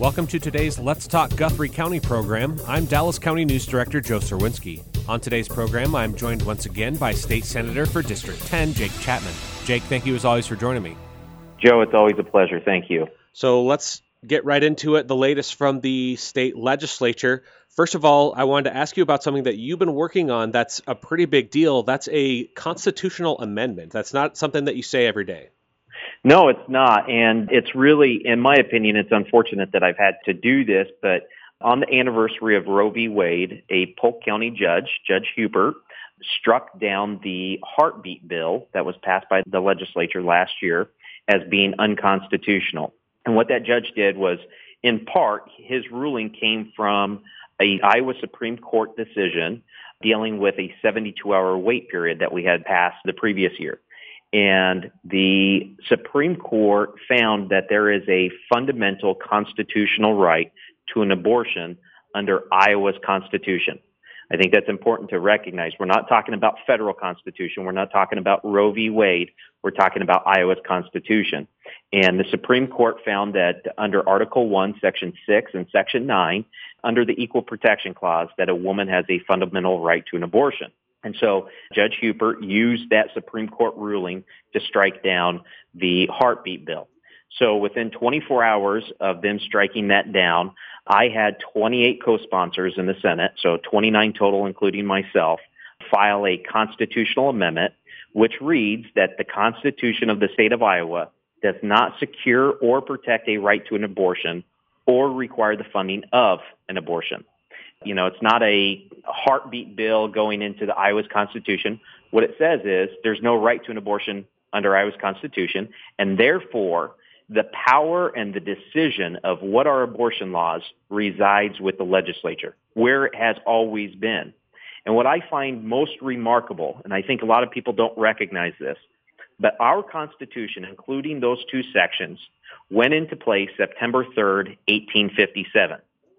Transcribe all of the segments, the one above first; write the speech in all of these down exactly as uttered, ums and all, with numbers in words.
Welcome to today's Let's Talk Guthrie County program. I'm Dallas County News Director Joe Serwinski. On today's program, I'm joined once again by State Senator for District ten, Jake Chapman. Jake, thank you as always for joining me. Joe, it's always a pleasure. Thank you. So let's get right into it. The latest from the state legislature. First of all, I wanted to ask you about something that you've been working on that's a pretty big deal. That's a constitutional amendment. That's not something that you say every day. No, it's not. And it's really, in my opinion, it's unfortunate that I've had to do this, but on the anniversary of Roe v. Wade, a Polk County judge, Judge Hubert, struck down the heartbeat bill that was passed by the legislature last year as being unconstitutional. And what that judge did was, in part, his ruling came from a Iowa Supreme Court decision dealing with a seventy-two hour wait period that we had passed the previous year. And the Supreme Court found that there is a fundamental constitutional right to an abortion under Iowa's Constitution. I think that's important to recognize. We're not talking about federal Constitution. We're not talking about Roe v. Wade. We're talking about Iowa's Constitution. And the Supreme Court found that under Article one, Section six, and Section nine, under the Equal Protection Clause, that a woman has a fundamental right to an abortion. And so Judge Hubert used that Supreme Court ruling to strike down the heartbeat bill. So within twenty-four hours of them striking that down, I had twenty-eight co-sponsors in the Senate, so twenty-nine total, including myself, file a constitutional amendment which reads that the Constitution of the state of Iowa does not secure or protect a right to an abortion or require the funding of an abortion. You know, it's not a heartbeat bill going into the Iowa's Constitution. What it says is there's no right to an abortion under Iowa's Constitution, and therefore the power and the decision of what are abortion laws resides with the legislature, where it has always been. And what I find most remarkable, and I think a lot of people don't recognize this, but our Constitution, including those two sections, went into place September third, eighteen fifty-seven.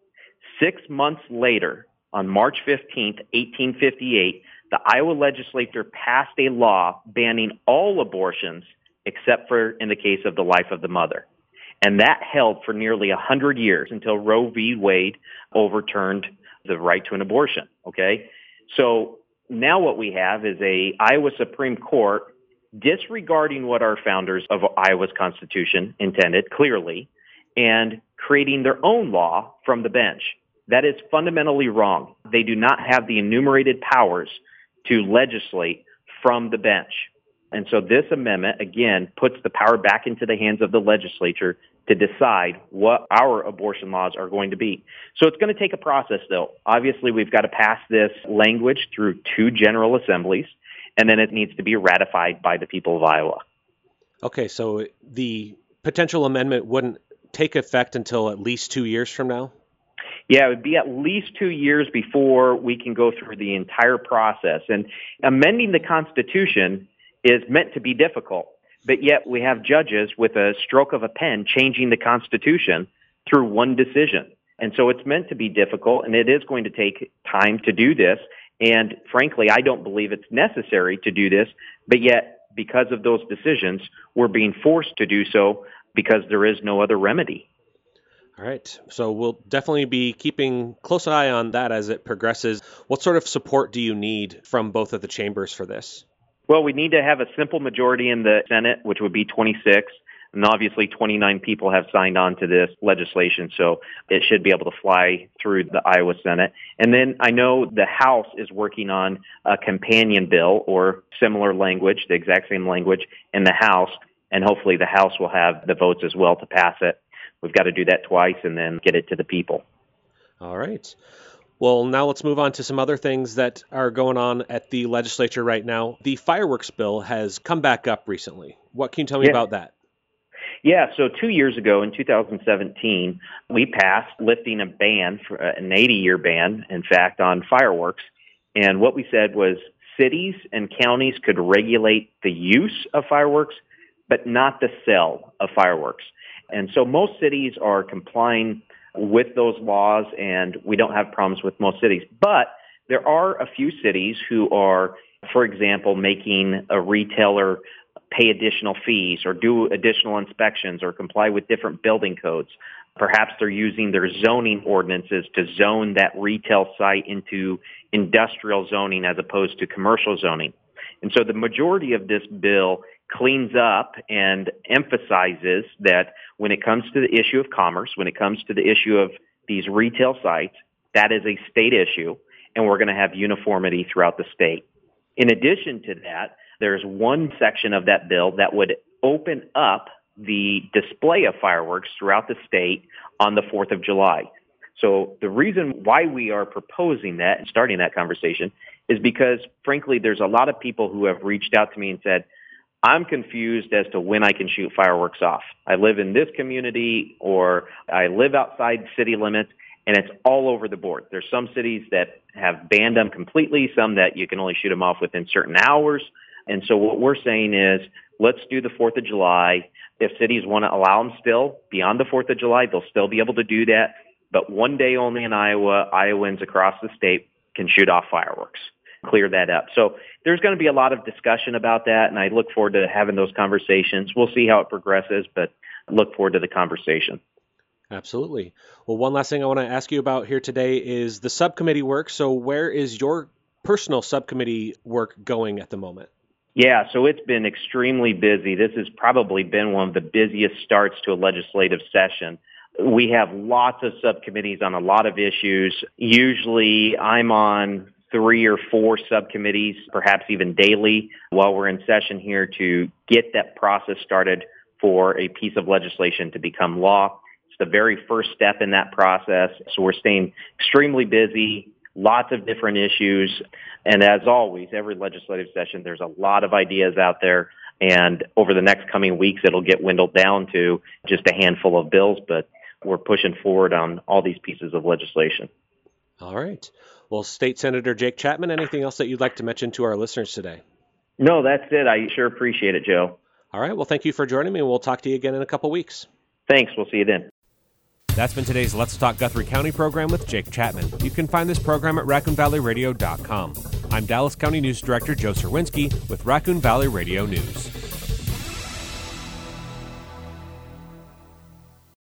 Six months later, on March fifteenth, eighteen fifty-eight, the Iowa legislature passed a law banning all abortions except for in the case of the life of the mother. And that held for nearly one hundred years until Roe v. Wade overturned the right to an abortion, okay? So now what we have is a Iowa Supreme Court disregarding what our founders of Iowa's Constitution intended, clearly, and creating their own law from the bench. That is fundamentally wrong. They do not have the enumerated powers to legislate from the bench. And so this amendment, again, puts the power back into the hands of the legislature to decide what our abortion laws are going to be. So it's going to take a process, though. Obviously, we've got to pass this language through two general assemblies, and then it needs to be ratified by the people of Iowa. Okay, so the potential amendment wouldn't take effect until at least two years from now? Yeah, it would be at least two years before we can go through the entire process. And amending the Constitution is meant to be difficult, but yet we have judges with a stroke of a pen changing the Constitution through one decision. And so it's meant to be difficult, and it is going to take time to do this. And frankly, I don't believe it's necessary to do this, but yet because of those decisions, we're being forced to do so because there is no other remedy. All right. So we'll definitely be keeping close eye on that as it progresses. What sort of support do you need from both of the chambers for this? Well, we need to have a simple majority in the Senate, which would be twenty-six. And obviously twenty-nine people have signed on to this legislation, so it should be able to fly through the Iowa Senate. And then I know the House is working on a companion bill or similar language, the exact same language in the House, and hopefully the House will have the votes as well to pass it. We've got to do that twice and then get it to the people. All right. Well, now let's move on to some other things that are going on at the legislature right now. The fireworks bill has come back up recently. What can you tell me yeah. about that? Yeah, so two years ago in two thousand seventeen, we passed lifting a ban, for an eighty-year ban, in fact, on fireworks. And what we said was cities and counties could regulate the use of fireworks, but not the sale of fireworks. And so most cities are complying with those laws, and we don't have problems with most cities. But there are a few cities who are, for example, making a retailer pay additional fees or do additional inspections or comply with different building codes. Perhaps they're using their zoning ordinances to zone that retail site into industrial zoning as opposed to commercial zoning. And so the majority of this bill cleans up and emphasizes that when it comes to the issue of commerce, when it comes to the issue of these retail sites, that is a state issue, and we're going to have uniformity throughout the state. In addition to that, there's one section of that bill that would open up the display of fireworks throughout the state on the fourth of July. So the reason why we are proposing that and starting that conversation is because, frankly, there's a lot of people who have reached out to me and said, I'm confused as to when I can shoot fireworks off. I live in this community or I live outside city limits, and it's all over the board. There's some cities that have banned them completely, some that you can only shoot them off within certain hours. And so what we're saying is, let's do the fourth of July. If cities want to allow them still beyond the fourth of July, they'll still be able to do that. But one day only in Iowa, Iowans across the state can shoot off fireworks. Clear that up. So there's going to be a lot of discussion about that, and I look forward to having those conversations. We'll see how it progresses, but look forward to the conversation. Absolutely. Well, one last thing I want to ask you about here today is the subcommittee work. So where is your personal subcommittee work going at the moment? Yeah, so it's been extremely busy. This has probably been one of the busiest starts to a legislative session. We have lots of subcommittees on a lot of issues. Usually I'm on three or four subcommittees, perhaps even daily, while we're in session here to get that process started for a piece of legislation to become law. It's the very first step in that process. So we're staying extremely busy, lots of different issues. And as always, every legislative session, there's a lot of ideas out there. And over the next coming weeks, it'll get dwindled down to just a handful of bills. But we're pushing forward on all these pieces of legislation. All right. Well, State Senator Jake Chapman, anything else that you'd like to mention to our listeners today? No, that's it. I sure appreciate it, Joe. All right. Well, thank you for joining me, and we'll talk to you again in a couple weeks. Thanks. We'll see you then. That's been today's Let's Talk Guthrie County program with Jake Chapman. You can find this program at raccoon valley radio dot com. I'm Dallas County News Director Joe Serwinski with Raccoon Valley Radio News.